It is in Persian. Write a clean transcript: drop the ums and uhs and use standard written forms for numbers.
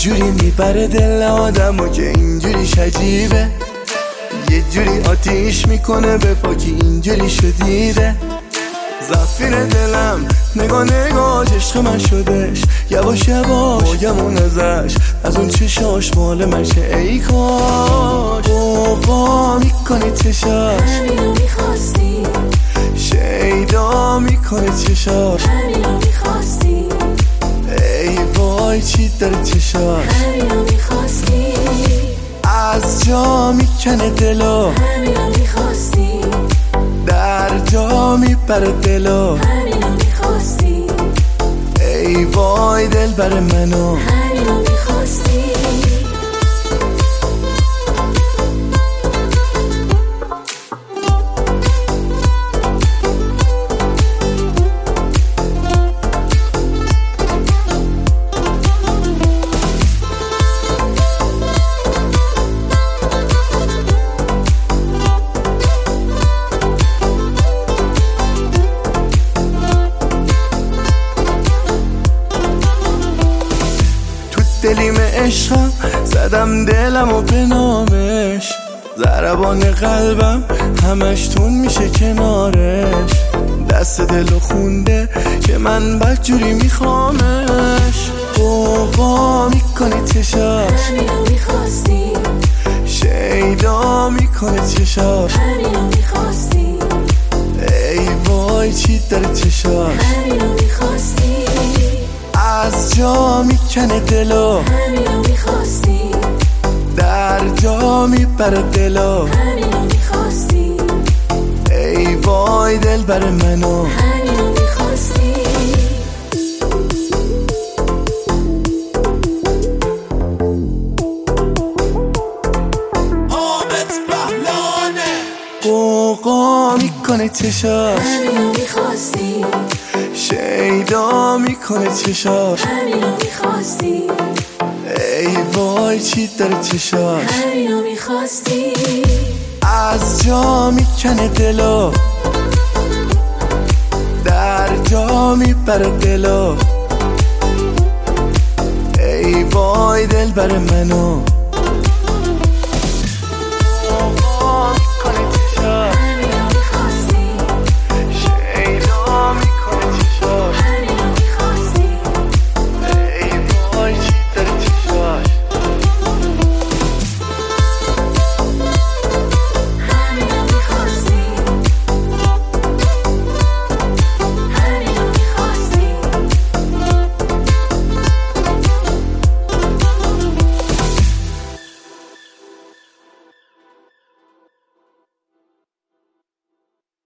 جوری میبره دل آدمو که اینجوری عجیبه، یه جوری آتیش میکنه به پاکی اینجوری شدیده. زفیر دلم نگاه نگاهش عشق من شدش، یواش یواش باگمون ازش، از اون چشاش مال منشه ای کاش. اوقا میکنه چشاش همینو میخواستی، شیدا میکنه چشاش همینو میخواستی، ای وای چی داره چشاش، همینو میخواستی، از جا میکنه دلو، همینو میخواستی، در جا میبره دلو، همینو میخواستی، ای وای دل بر منو، همینو میخواستی. دلیم عشقم زدم دلمو به نامش، ضربان قلبم همش تون میشه کنارش، دست دلو خونده که من بدجوری میخوامش. اوقا میکنی چشاش همینو میخواستی، شیدا میکنه چشاش، همینو میخواستی، ای وای چی داره چشاش، همینو میخواستی، از جا میکنه دلو، همینو میخواستی، در جا میبره دلو، همینو میخواستی، ای وای دل بر منو، همینو میخواستی. قوقا میکنه چشاش همینو میخواستی، شیدا میکنه چشاش، همینو میخواستی، ای وای چی داره چشاش، همینو میخواستی، از جا میکنه دلو، در جا میبره دلو، ای وای دل بر منو.